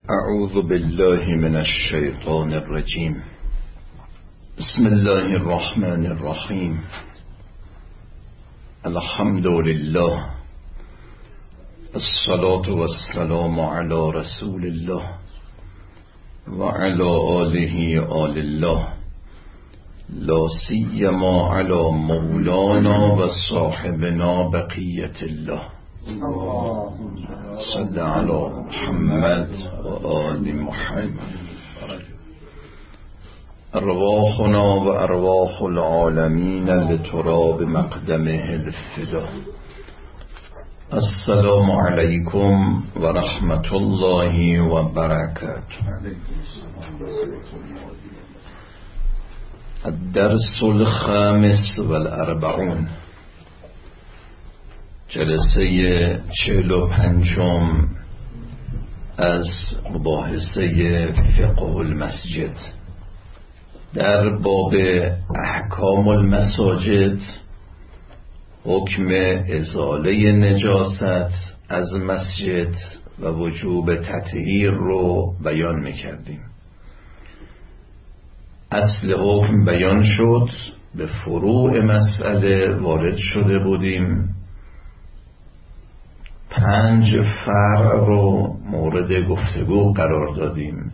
اعوذ بالله من الشیطان الرجیم. بسم الله الرحمن الرحیم. الحمد لله، الصلاة والسلام على رسول الله و علی آله آل الله، لا سیما علی مولانا و صاحبنا بقیت الله. صل علی محمد و آل محمد. ارواحنا و ارواح العالمین لتراب مقدمه الفدا. السلام علیکم و رحمت الله و برکاته. الدرس الخامس والاربعون، جلسه 45 از مباحثه فقه المسجد در باب احکام المساجد، حکم ازاله نجاست از مسجد و وجوب تطهیر رو بیان میکردیم. اصل حکم بیان شد، به فروع مسئله وارد شده بودیم. 5 فرع رو مورد گفتگو قرار دادیم.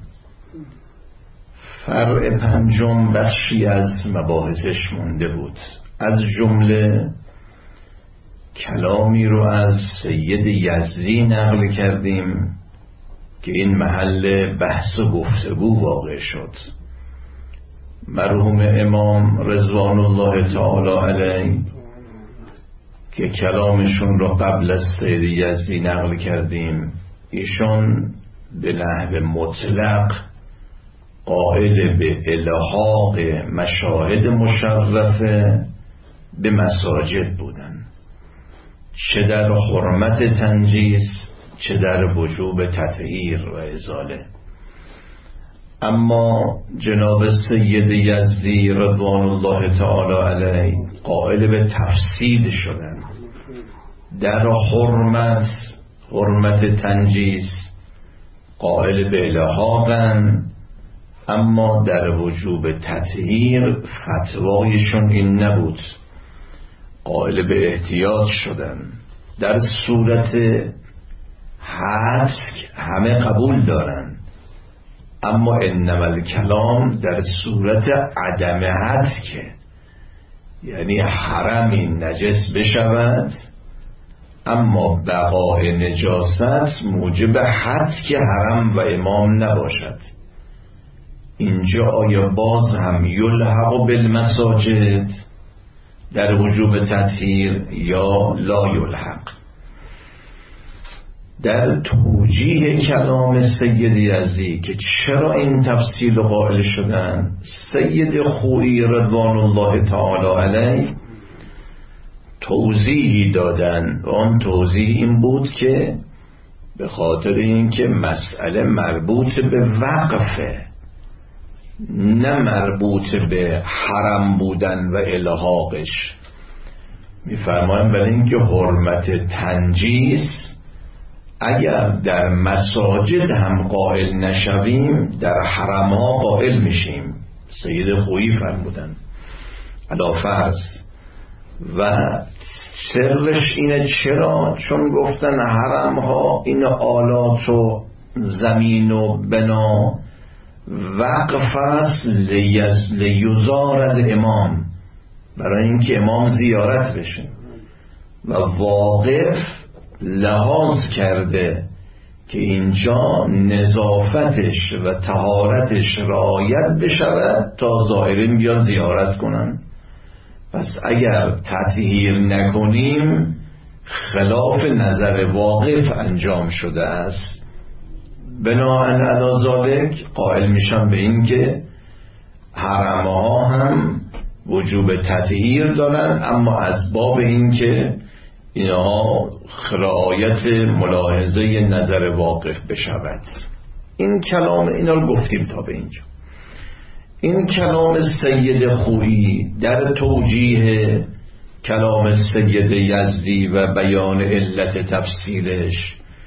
فرع 5 بخشی از مباحثش مونده بود، از جمله کلامی رو از سید یزدی نقل کردیم که این محل بحث و گفتگو واقع شد. مرحوم امام رضوان الله تعالی علیه که کلامشون رو قبل از سید یزدی نقل کردیم، ایشان به نحو مطلق قائل به الحاق مشاهد مشرفه به مساجد بودن، چه در حرمت تنجیس چه در وجوب تطهیر و ازاله. اما جناب سید یزدی رضوان الله تعالی علیه قائل به تفصیل شدن. در حرمت تنجیس قائل به الحاقن، اما در وجوب تطهیر فتوایشون این نبود، قائل به احتیاط شدن. در صورت حذف همه قبول دارن، اما انما الکلام در صورت عدم حذف، که یعنی حرمی نجس بشود اما بقای نجاست موجب حذف حرم و امام نباشد. اینجا آیا باز هم یلحق بالمساجد در وجوب تطهیر یا لا یلحق؟ در توجیه کلام سید یزدی که چرا این تفصیل قائل شدن، سید خویی رضوان الله تعالی علیه توضیحی دادن و آن توضیح این بود که به خاطر اینکه مسئله مربوط به وقفه، نه مربوط به حرم بودن و الحاقش. میفرمایم برای اینکه حرمت تنجیس اگر در مساجد هم قائل نشویم در حرم ها قائل میشیم. سید خویی فرمودن علی فرض، و سرش اینه چرا؟ چون گفتن حرم ها این آلات و زمین و بنا وقف است لیزارد امام، برای اینکه امام زیارت بشه، و واقف لحاظ کرده که اینجا نظافتش و طهارتش رعایت بشود تا زائرین بیان زیارت کنن. پس اگر تطهیر نکنیم خلاف نظر واقف انجام شده است. بناهن علی ذالک قائل میشن به این که حرمها هم وجوب تطهیر دارن، اما از باب این که اینها رعایت ملاحظه نظر واقف بشود. این کلام اینا رو گفتیم تا به اینجا. این کلام سید خویی در توجیه کلام سید یزدی و بیان علت تفصیلش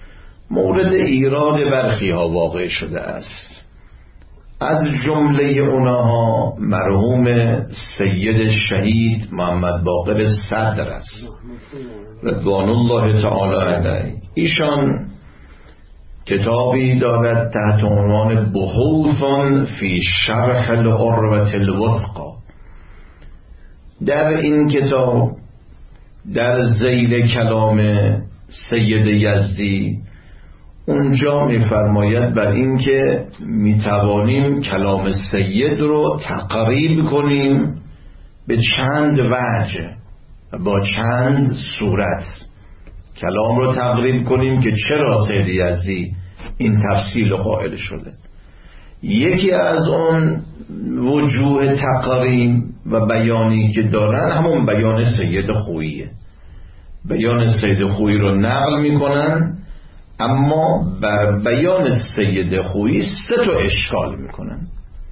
مورد ایراد برخی ها واقع شده است. از جمله اونها مرحوم سید شهید محمد باقر صدر است رضوان الله تعالی علیه. ایشان کتابی دارد تحت عنوان بحوث فی شرح العروة الوثقی. در این کتاب در ذیل کلام سید یزدی اونجا می‌فرماید بر این که میتوانیم کلام سید رو تقریب کنیم به چند وجه و با چند صورت. کلام رو تقریب کنیم که چرا سید یزدی این تفصیل قائل شده. یکی از اون وجوه تقریب و بیانی که دارن همون بیان سید خوییه. بیان سید خویی رو نقل میکنن، اما بر بیان سید خویی 3 تا اشکال میکنن.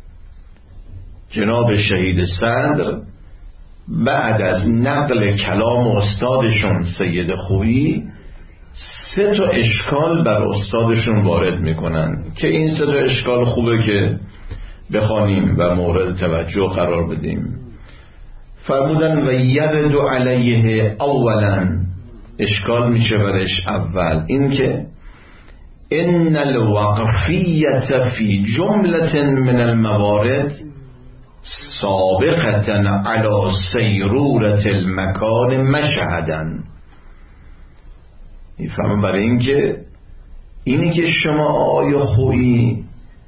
جناب شهید صدر بعد از نقل کلام استادشون سید خویی 3 تا اشکال بر استادشون وارد میکنن که این 3 تا اشکال خوبه که بخوانیم و مورد توجه قرار بدیم. فرمودن و یرد علیه اولا، اشکال میشه برش اول این که ان الوقفیت فی جملة من الموارد سابقة علی سیرورة المکان مشهدا. میفهمم برای این که اینی که شما آقای خویی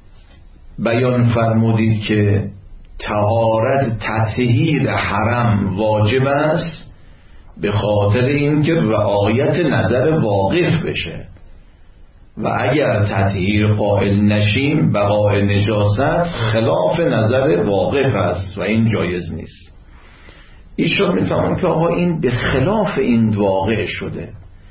بیان فرمودید که طهارت تطهیر حرم واجب است به خاطر اینکه رعایت نظر واقف بشه و اگر تطهیر قائل نشیم بقای نجاست خلاف نظر واقف است و این جایز نیست. ایشون میفهمن که آقا این به خلاف این واقع شده،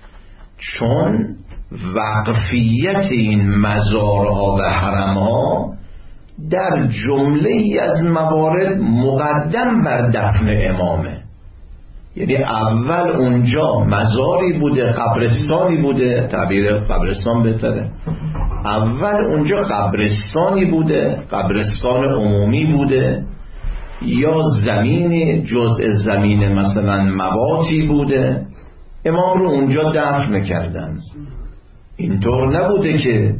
چون وقفیت این مزارها و حرمها در جمله ای از موارد مقدم بر دفن امامه. یعنی اول اونجا مزاری بوده، قبرستانی بوده، تعبیر قبرستان بهتره، اول اونجا قبرستانی بوده، قبرستان عمومی بوده، یا زمین جزء زمین مثلا مواتی بوده، امام رو اونجا دفن کردن. اینطور نبوده که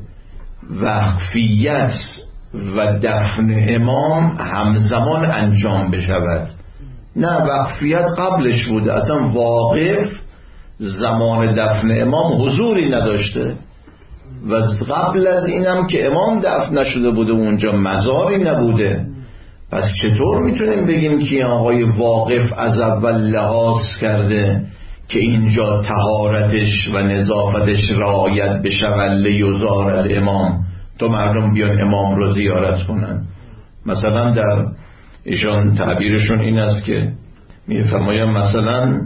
وقفیت و دفن امام همزمان انجام بشود، نه، وقفیت قبلش بوده. اصلا واقف زمان دفن امام حضوری نداشته و قبل از اینم که امام دفن نشده بوده اونجا مزاری نبوده. پس چطور میتونیم بگیم که آقای واقف از اول لحاظ کرده که اینجا طهارتش و نظافتش رعایت بشود لیزار الامام، تو مردم بیان امام رو زیارت کنن؟ مثلا در ایشان تعبیرشون این است که میفرمایم مثلا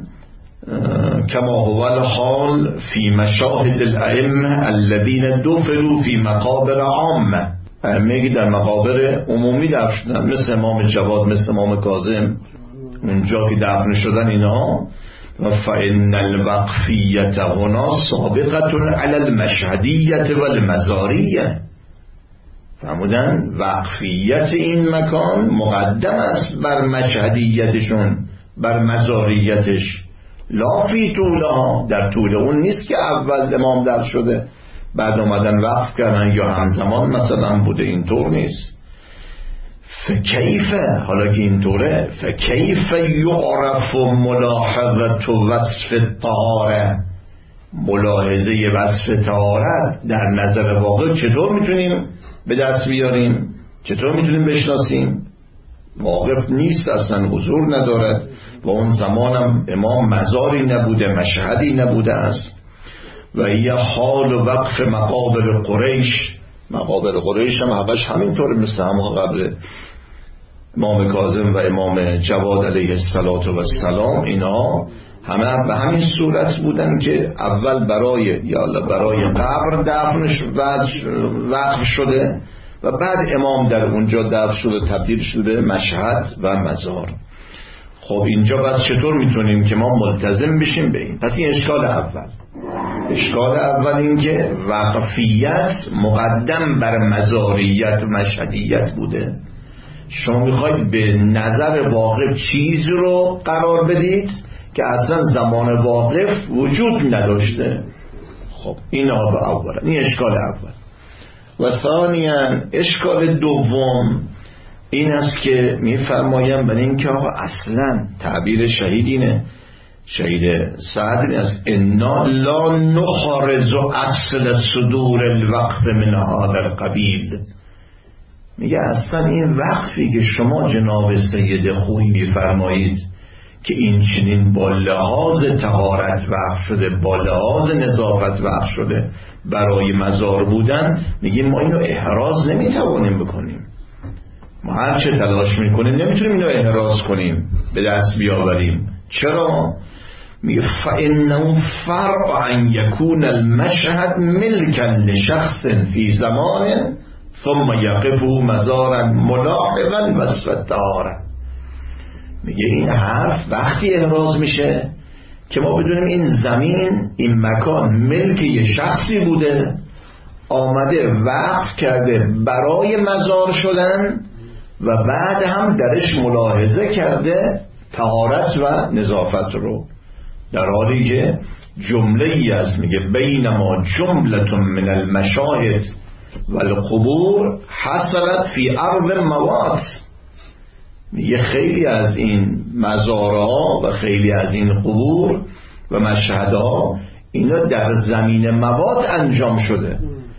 کما هو الحال فی مشاهد الائمه الذین دفنوا فی مقابر عامه، میگی در مقابر عمومی دفن شدن، مثل امام جواد، مثل امام کاظم، اونجا که دفن شدن اینها. و فإن الوقفیت هنا سابقة علی المشهدیت والمزاریه. فرمودن وقفیت این مکان مقدم است بر مشهدیتشون، بر مزاریتش. لا فی طولها، در طول اون نیست که اول امام در شده بعد اومدن وقف کردن یا همزمان مثلا بوده، اینطور نیست. فکیف، حالا که اینطوره، فکیف یعرف ملاحظه وصف الطهاره، ملاحظه وصف طهارت در نظر واقع چطور میتونیم به دست بیاریم، چطور میتونیم بشناسیم؟ واقف نیست، اصلا حضور ندارد و اون زمانم امام مزاری نبوده، مشهدی نبوده است. و یه حال و وقف مقابر قریش، مقابر قریش هم همش همینطور مثل همون قبر امام کاظم و امام جواد علیه السلام، اینا همه به همین صورت بودن که اول برای قبر دفنش وقف شده و بعد امام در اونجا دفن شده، تبدیل شده مشهد و مزار. خب اینجا بس چطور میتونیم که ما ملتزم بشیم به این؟ پس این اشکال اول. اشکال اول این که وقفیت مقدم بر مزاریت و مشهدیت بوده. شما میخواید به نظر واقف چیز رو قرار بدید که اصلا زمان واقف وجود نداشته. خب این اولا، این اشکال اول. و ثانیاً اشکال دوم این است که میفرمایم برای اینکه اصلا تعبیر شهید اینه، شهید سعد این است: انا لا نخارز اصل صدور الوقف من هذا القبیل. میگه اصلا این وقفی که شما جناب سید خویی میفرمایید که این چنین با لحاظ طهارت وقف شده، با لحاظ نظافت وقف شده برای مزار بودن، میگه ما اینو احراز نمیتوانیم بکنیم. ما هر چه تلاش میکنیم نمیتونیم اینو احراز کنیم، به دست بیاوریم. چرا؟ میگه فإنه فرع ان یکون المشهد ملکا لشخص فی زمان ثم یقف مزارا ملاحقا وصف الطهارة. میگه این حرف وقتی احراز میشه که ما بدونیم این زمین، این مکان ملک یه شخصی بوده، آمده وقف کرده برای مزار شدن و بعد هم درش ملاحظه کرده طهارت و نظافت رو، در حالی که جمله ای است میگه بینما جملة من المشاهد والقبور حصلت فی ارض موات. میگه خیلی از این مزارها و خیلی از این قبور و مشهدها اینا در زمین موات انجام شده.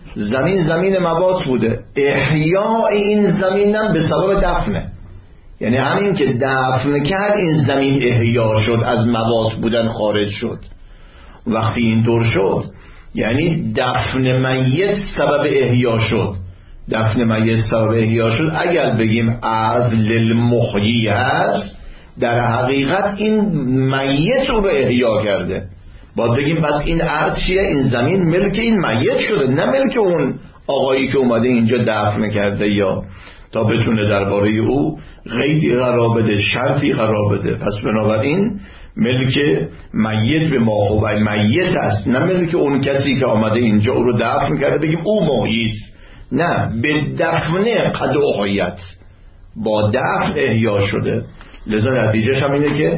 زمین موات بوده. احیاء این زمین هم به سبب دفنه، یعنی همین که دفن کرد این زمین احیا شد، از موات بودن خارج شد. وقتی اینطور شد یعنی دفن میت سبب احیا شد. دفن میت سبب احیا شد اگر بگیم از للمحیی هست، در حقیقت این میت رو احیا کرده. باید بگیم بس این ارض چیه؟ این زمین ملک این میت شده، نه ملک اون آقایی که اومده اینجا دفن کرده یا تا بتونه درباره او قیدی قرار بده، شرطی قرار بده. پس بنابراین ملک میت به ماهوی میت است، نه ملک اون کسی که آمده اینجا او رو دفن کرده بگیم او محیط. نه، به دفن قد احیت، با دفن احیا شده. لذا نتیجهش هم اینه که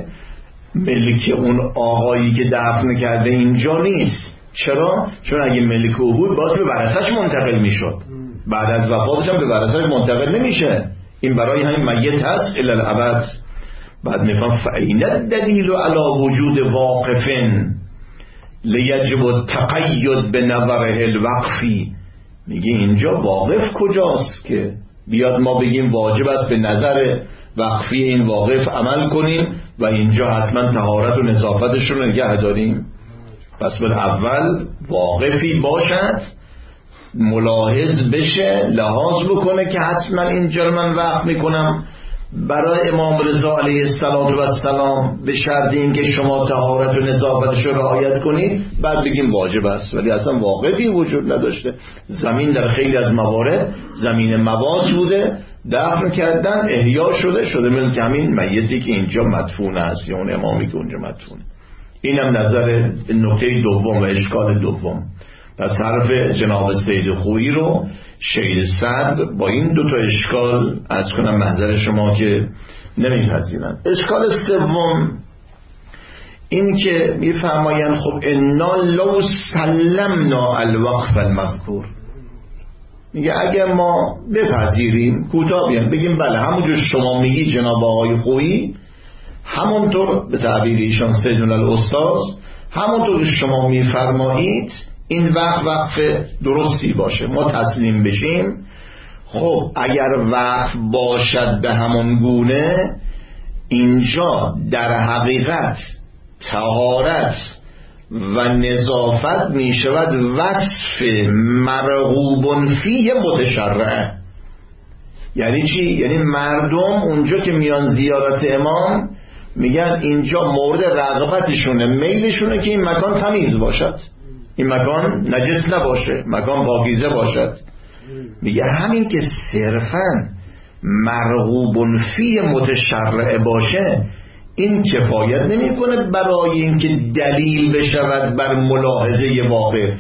ملک اون آقایی که دفن کرده اینجا نیست. چرا؟ چون اگه ملک او بود باید به ورثش منتقل میشد، بعد از وفاتش هم به ورثش منتقل نمیشه. این برای همین میت هست الی الابد. بعد میفهم فعین الدلیل علی وجود واقف لیجب التقید به نظره الوقفی. میگه اینجا واقف کجاست که بیاد ما بگیم واجب است به نظر وقفی این واقف عمل کنیم و اینجا حتما طهارت و نظافتش رو نگه داریم. پس به اول واقفی باشد، ملاحظ بشه، لحاظ بکنه که حتما اینجا رو من وقف میکنم برای امام رضا علیه السلام به شرط این که شما طهارت و نظافتش رو رعایت کنید، بعد بگیم واجب است. ولی اصلا واقفی وجود نداشته. زمین در خیلی از موارد زمین موات بوده، دفن کردن احیا شده ملک همین میتی که اینجا مدفون است یا اون امامی که اونجا مدفونه. اینم نظر نکته دوم و اشکال دوم. پس حرف جناب سید خویی رو شهید سعد با این دو تا اشکال از کنم منظر شما که نمیپذیرن. اشکال سوم این که میفرمایند خب انا لو سلمنا الوقف المذکور، میگه اگر ما بپذیریم کوتاه بگیم بله همونجور شما میگی جناب آقای خویی، همونطور به تعبیر ایشان سیدنا الاستاذ، همونطور که شما میفرمایید این وقف درستی باشه، ما تسلیم بشیم. خب اگر وقف باشد به همون گونه، اینجا در حقیقت طهارت و نظافت می شود وصف مرغوب فیه متشرع. یعنی چی؟ یعنی مردم اونجا که میان زیارت امام میگن اینجا مورد رغبتشونه، میلشونه که این مکان تمیز باشد، این مکان نجس نباشه، مکان پاکیزه باشد. میگه همین که صرفاً مرغوب فی متشرع باشه، این کفایت نمیکنه برای اینکه دلیل بشود بر ملاحظه واقف.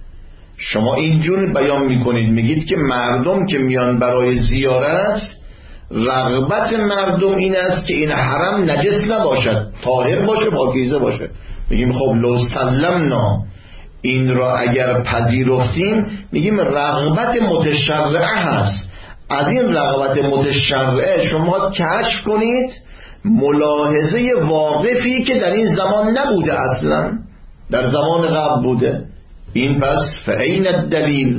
شما اینجور بیان میکنید، میگید که مردم که میان برای زیارت، رغبت مردم این است که این حرم نجس نباشد، طاهر باشه، پاکیزه باشه. میگیم خب لو سلمنا، این را اگر پذیرفتیم، میگیم رغبت متشرعه هست. از این رغبت متشرعه شما کشف کنید ملاحظه واقفی که در این زمان نبوده، اصلا در زمان قبل بوده. این پس فعین الدلیل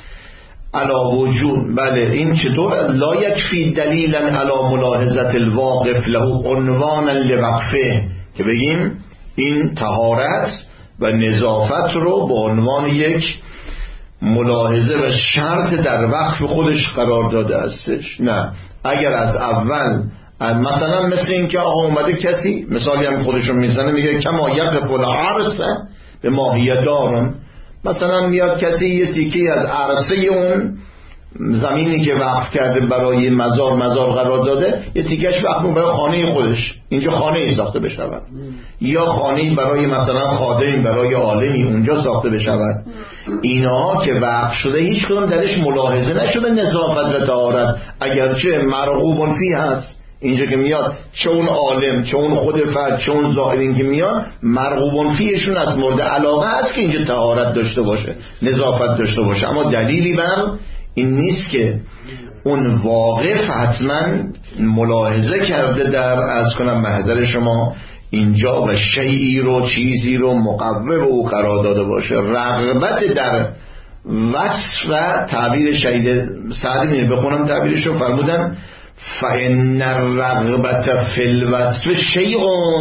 علا وجود. بله، این چطور؟ لا یکفی دلیلا علا ملاحظت الواقف له عنوانا لوقفه، که بگیم این طهارت و نظافت رو به عنوان یک ملاحظه و شرط در وقف خودش قرار داده استش. نه، اگر از اول مثلا مثل این که اومده کسی، مثالی هم خودشون میزنه، میگه کما یقف العرصه به ماهیت دارن، مثلا میاد کسی یه تیکه از عرصه اون زمینی که وقف کرده برای مزار قرار داده، یه تیکش وقف برای خانه خودش، اینجا خانه ای ساخته بشود، یا خانه برای مثلا خادمی، برای عالمی اونجا ساخته بشود. اینا که وقف شده هیچ کدوم درش ملاحظه نشده نظافت و طهارت، اگرچه مرغوب فی هست. اینجا که میاد چه اون عالم، چه اون خود فرد، چه اون زائرین که میاد، مرغوب فیشون از مورد علاقه است که اینجا طهارت داشته باشه، نظافت داشته باشه. اما دلیلی بر این نیست که اون واقف حتما ملاحظه کرده در از کنم محضر شما اینجا و شیئی رو، چیزی رو مقوم او قرار داده باشه. رغبت در وصف و تعبیر شهید سعدی بخونم تعبیرش رو، فرمودن فإن الرغبت فی الوصف شیء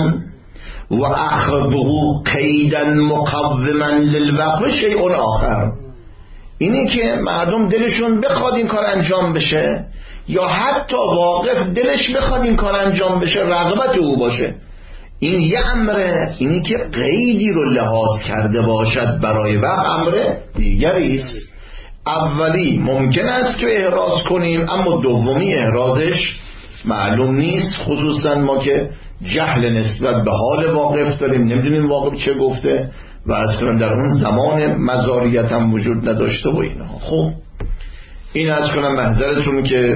و اخذه قیدا مقوما للوقف شیء آخر. اینی که مردم دلشون بخواد این کار انجام بشه، یا حتی واقف دلش بخواد این کار انجام بشه، رغبت او باشه، این یه امره. اینی که قیدی رو لحاظ کرده باشد برای وقت امر دیگری است. اولی ممکن است که احراز کنیم، اما دومی احرازش معلوم نیست، خصوصا ما که جهل نسبت به حال واقف داریم، نمیدونیم واقف چه گفته و اصلا در اون زمان مزاریت هم وجود نداشته و اینها. خب این از کنم محضرتون که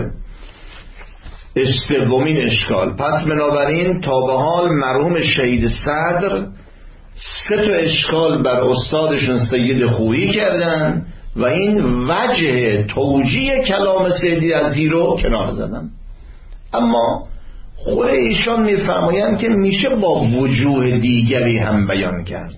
سومین اشکال. پس بنابراین تا به حال مرحوم شهید صدر 3 اشکال بر استادشون سید خویی کردن و این وجه توجیه کلام سیدی عزیز رو کنار زدن. اما خود ایشان میفرمایند که میشه با وجوه دیگری هم بیان کرد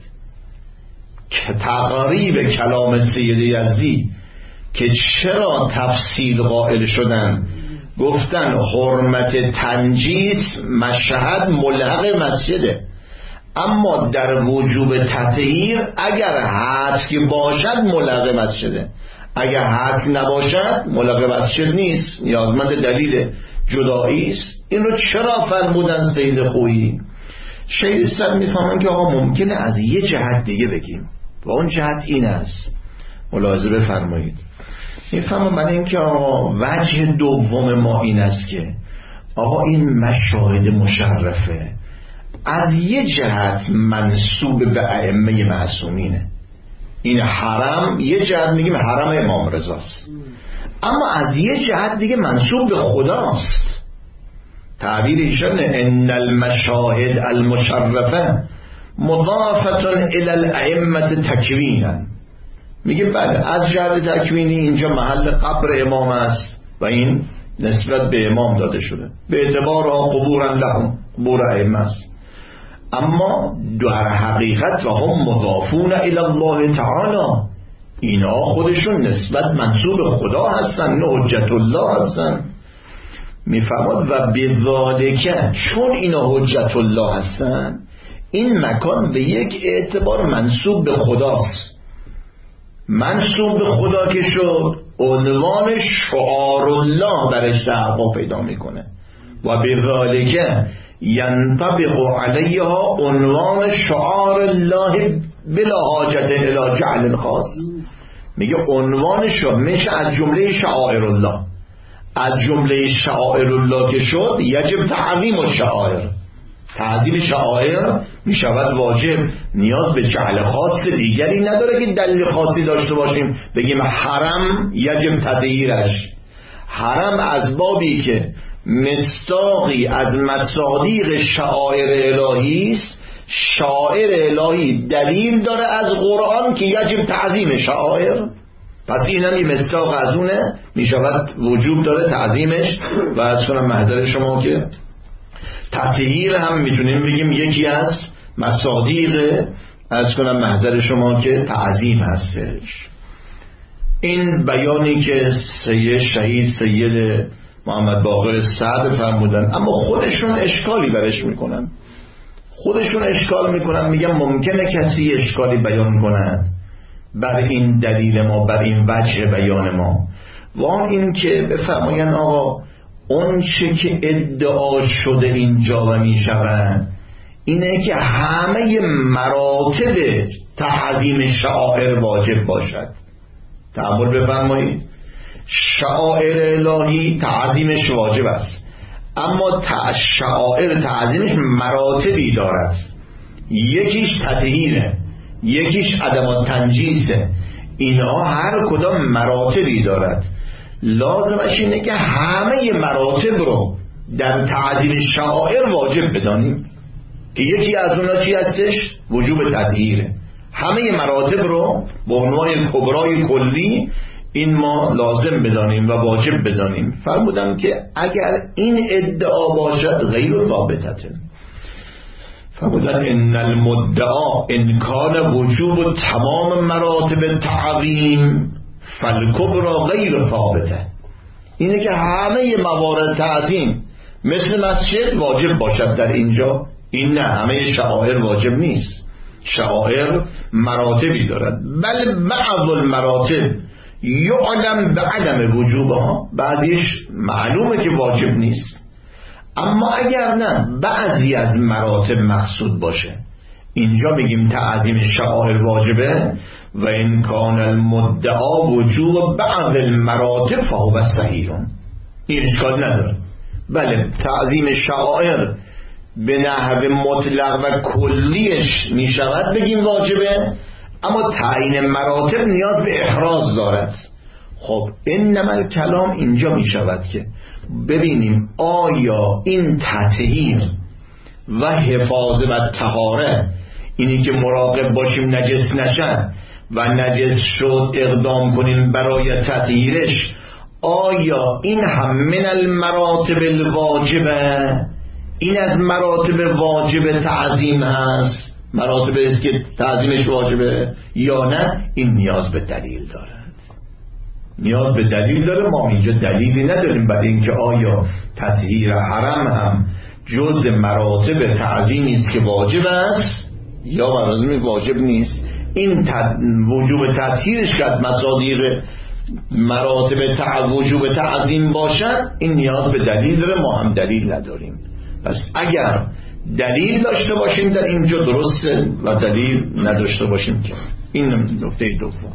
که تقریب کلام سیدی عزیز که چرا تفصیل قائل شدن، گفتن حرمت تنجیس مشهد ملحق مسجده، اما در وجوب تطهیر اگر حد که باشد ملحق مسجده، اگر حد نباشد ملحق مسجد نیست، نیازمند دلیل جدایی است. این رو چرا فرمودن سید خویی؟ شیخ صدر میفهمن که آقا ممکنه از یه جهت دیگه بگیم و اون جهت این است، ملاحظه بفرمایید. میفهمم برای اینکه آقا وجه دوم ما این است که آقا این مشاهد مشرفه از یه جهت منسوب به ائمه معصومینه. این حرم یه جهت میگیم حرم امام رضاست، اما از یه جهت دیگه منسوب به خداست. تعبیر ایشان ان المشاهد المشرفه مضافه الى الائمه تکوینا، میگه بله از جهت تکوینی اینجا محل قبر امام است و این نسبت به امام داده شده، به اعتبار قبورا لهم، قبور ائمه است، اما در حقیقت و هم مضافون الی الله تعالی، اینا خودشون نسبت منسوب خدا هستن، نه حجت الله هستن. میفرماد و بذالک، چون اینا حجت الله هستن این مکان به یک اعتبار منسوب به خداست. منسوب به خدا که شد عنوان شعار الله برش تحقق پیدا میکنه و بذالک ینطبق علیها عنوان شعار الله بلا حاجت الی جعل خاص. میگه عنوانش میشه از جمله شعائر الله، از جمله شعائر الله که شد یجب تعظیم الشعائر، تعظیم شعائر می شود واجب، نیاز به جعل خاص دیگری نداره که دلیل خاصی داشته باشیم بگیم حرم یجب تطهیرش. حرم از بابی که مصداقی از مصادیق شعائر الهی است، شعائر الهی دلیل داره از قرآن که یجب تعظیم شعائر، پس این هم مصداق از اونه، می شود وجوب داره تعظیمش. و از کنم محضر شما که تطهیر هم میتونیم بگیم یکی از مصادیق، از کنم محضر شما که تعظیم هستش. این بیانی که شهید سید محمد باقر سعد فرمودن، اما خودشون اشکالی برش میکنن، خودشون اشکال میکنن، میگن ممکنه کسی اشکالی بیان کنن بر این دلیل ما، بر این وجه بیان ما، و این که بفرماین آقا اون چه که ادعا شده اینجا و میشود اینه که همه مراتب تعظیم شعائر واجب باشد. تأمل بفرمایید، شعائر الهی تعظیمش واجب است، اما شعائر تعظیمش مراتبی دارد، یکیش تطهیره، یکیش عدم تنجیسه، اینها هر کدام مراتبی دارد. لازمش اینه که همه مراتب رو در تعظیم شعائر واجب بدانیم که یکی از اونها چی هستش؟ وجوب تطهیره. همه مراتب رو به عنوان کبرای کلی این ما لازم بدانیم و واجب بدانیم. فرمودم که اگر این ادعا باشد غیر ثابته، فرمودن ان المدعا ان کان وجوب تمام مراتب تعظیم فالکبرا غیر ثابته، اینه که همه موارد تعظیم مثل مسجد واجب باشد در اینجا، این نه، همه شعائر واجب نیست، شعائر مراتبی دارد، بل بعض المراتب یعلم بعدم وجوبها، بعدیش معلومه که واجب نیست، اما اگر نه بعضی از مراتب مقصود باشه اینجا بگیم تعظیم شعائر واجبه. و ان کان المدعا وجوب بعض المراتب فهو صحیح، این اشکال نداره. بله تعظیم شعائر به نحو مطلق و کلیش می شود بگیم واجبه، اما تعیین مراتب نیاز به احراز دارد. خب انما الکلام اینجا می شود که ببینیم آیا این تطهیر و حفاظ و طهاره، اینی که مراقب باشیم نجس نشن و نجس شد اقدام کنیم برای تطهیرش، آیا این هم من المراتب الواجبه، این از مراتب واجب تعظیم هست، مراتب است که تعظیمش واجبه یا نه؟ این نیاز به دلیل دارد، نیاز به دلیل داره. ما اینجا دلیلی نداریم برای اینکه آیا تطهیر حرم هم جز مراتب تعظیمی است که واجب است یا واجب نیست. این وجوب تطهیرش که از مصادیق مراتب وجوب تعظیم باشد این نیاز به دلیل داره، ما هم دلیل نداریم. پس اگر دلیل داشته باشیم در اینجا درسته و دلیل نداشته باشیم که. این نکته دوم.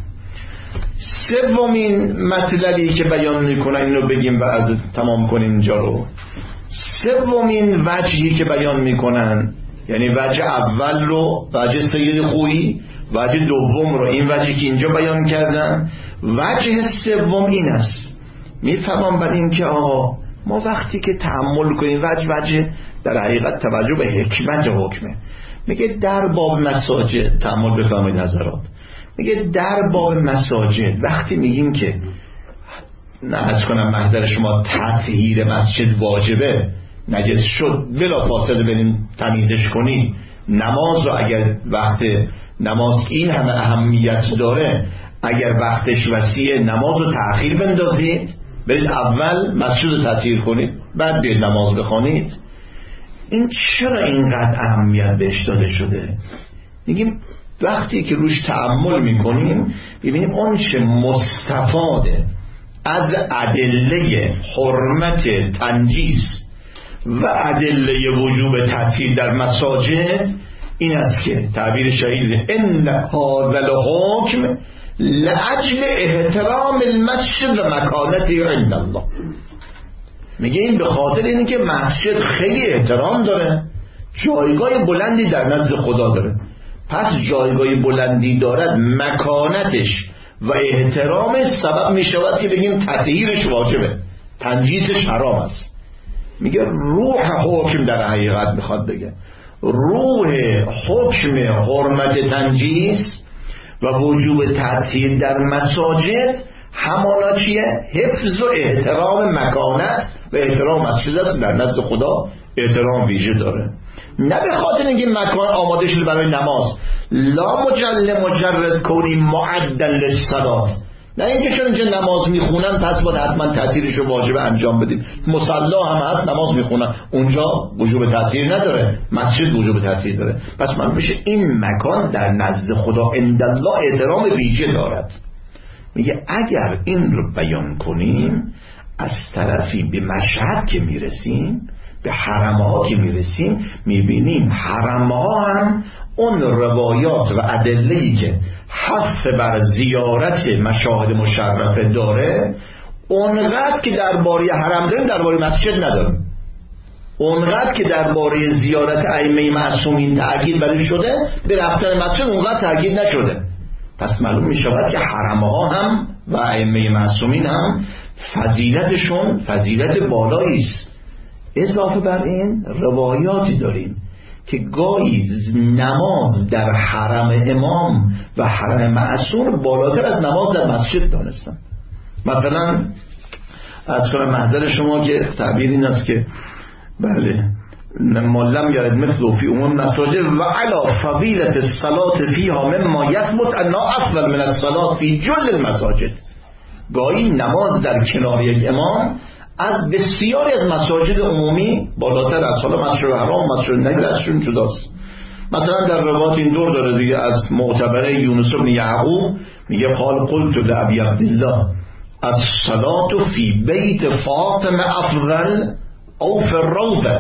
سومین مطلبی که بیان میکنه اینو بگیم و از تمام کنیم اینجا رو. سومین وجهی که بیان میکنن، یعنی وجه اول رو وجه سید خویی، وجه دوم رو این وجهی که اینجا بیان کردن، وجه سوم این است. میفهمم بر این که آقا ما وقتی که تأمل کنیم وجه در حقیقت توجه به حکمت حکمه. میگه در باب مساجد، تأمل بفرمایید حضرات، میگه در باب مساجد وقتی میگیم که نه از کنم محضر شما تطهیر مسجد واجبه، نجس شد بلا فاصله بریم تمیزش کنیم، نماز رو اگر وقت نماز این همه اهمیت داره اگر وقتش وسیع نماز رو تأخیر بندازید، برید اول مسجد رو تطهیر کنید بعد بیاید نماز بخوانید. این چرا اینقدر اهمیت بهش داده شده؟ میگیم وقتی که روش تأمل میکنیم ببینیم اون چه مستفاده از ادله حرمت تنجیس و ادله وجوب تطهیر در مساجد این است که تعبیر شهید ان هذا الحکم لاجل احترام المسجد و مکانته عند الله. میگه این به خاطر اینه که مسجد خیلی احترام داره، جایگاه بلندی در نزد خدا داره. پس جایگاه بلندی دارد، مکانتش و احترامش سبب می شود که بگیم تطهیرش واجبه، تنجیسش حرام است. میگه روح حکم در حقیقت میخواد بگه روح حکم حرمت تنجیس و وجوب تطهیر در مساجد همانا چیه؟ حفظ و احترام مکانت و احترام مسجد است. در نزد خدا احترام ویژه داره، نه به خاطر اینکه مکان آماده شده برای نماز، لا مجرد کونی معدل للصلاه، نه اینکه چون اینجا نماز میخونن پس باید حتما تطهیرش رو واجب انجام بدیم. مصلا هم هست نماز میخونن، اونجا وجوب تطهیر نداره، مسجد وجوب تطهیر داره. پس من بشه این مکان در نزد خدا عندالله احترام ویژه دارد. میگه اگر این رو بیان کنیم، از طرفی به مشهد که میرسیم، به حرمها که میرسیم، میبینیم حرمها هم اون روایات و ادله‌ای که حث بر زیارت مشاهد مشرفه داره، اونقدر که درباره حرم داریم درباره مسجد نداریم. اونقدر که درباره زیارت ائمه معصومین تأکید بر شده، به رفتن مسجد اونقدر تأکید نشده. پس معلوم می شود که حرمها هم و ائمه معصومین هم فضیلتشون فضیلت بالایی است. اضافه بر این روایاتی داریم که گاهی نماز در حرم امام و حرم معصوم بالاتر از نماز در مسجد دانستن. مثلا از کنم محضر شما که تعبیر این است که بله لم یرد مثل فی عموم مساجد و علی فضیلت الصلاة فیها مما یثبت انها افضل من الصلاة فی جل المساجد. گاهی نماز در کنار یک امام از بسیاری از مساجد عمومی بالاتر از حالا مسجد حرام و مسجد نبی ازشون جداست. مثلا در روایت این دور داره دیگه، از معتبره یونس بن یعقوب میگه قال قلت لابی عبدالله الصلاة فی بیت فاطمه افضل او فی الروضه،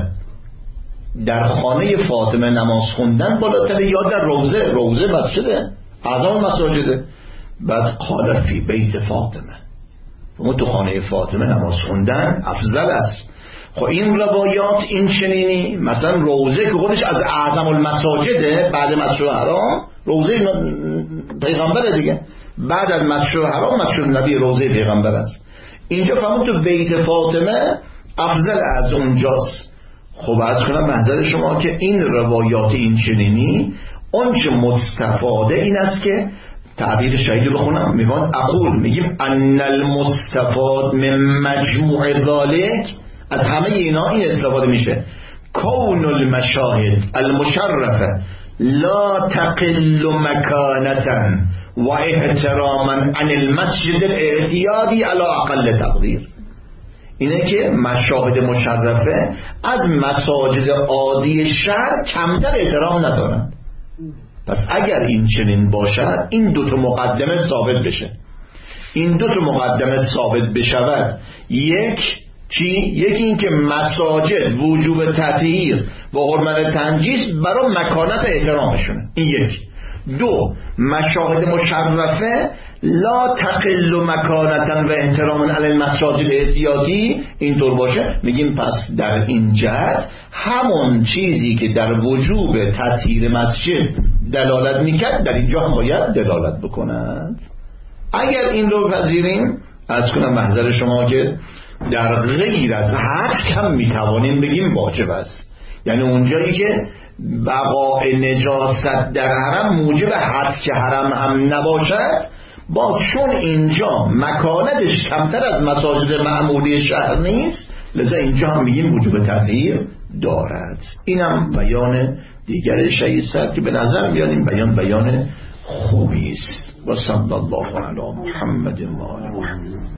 در خانه فاطمه نماز خوندن بالاتر یا در روضه مسجده اعظم مساجده. بعد قال فی بیت فاطمه، اما تو خانه فاطمه نماز خوندن افضل است. خب این روایات این چنینی، مثلا روضه که خودش از اعظم المساجده بعد مسجد حرام، روضه پیغمبر دیگه، بعد از مسجد حرام مسجد نبی روضه پیغمبر است. اینجا فهمون تو بیت فاطمه افضل از اونجاست. خب از کنم محضر شما که این روایات این چنینی اون چه مستفاده این است که تعبیر شهید رو بخونم، میگیم ان المستفاد من مجموع ذالک، از همه اینا این استفاده میشه کون المشاهد المشرفه لا تقل مکانتا و احتراما عن المسجد الاعتیادی علی اقل تقدیر. اینه که مشاهد مشرفه از مساجد عادی شهر کمتر احترام ندارن. پس اگر این چنین باشد، این دوتا مقدمه ثابت بشه، این دوتا مقدمه ثابت بشود، یکی این که مساجد وجوب تطهیر و حرمت تنجیس برای مکانت احترامشونه، این یک. دو، مشاهد مشرفه لا تقل مکانتا و احتراما علی المساجد احتیاطی، اینطور باشه. میگیم پس در این جهت همون چیزی که در وجوب تطهیر مسجد دلالت میکرد در اینجا هم باید دلالت بکند. اگر این رو پذیریم، از کنم محضر شما که در غیر از حد کم میتوانیم بگیم واجب است. یعنی اونجایی که بقاء نجاست در حرم موجب حد که حرم هم نباشد، با چون اینجا مکانتش کمتر از مساجد معمولی شهر نیست، لذا اینجا هم میگیم وجوب تطهیر دارد. اینم بیان دیگر شهید صاحب که به نظر میاد این بیان خوبی است. و صلی الله علی محمد و آله.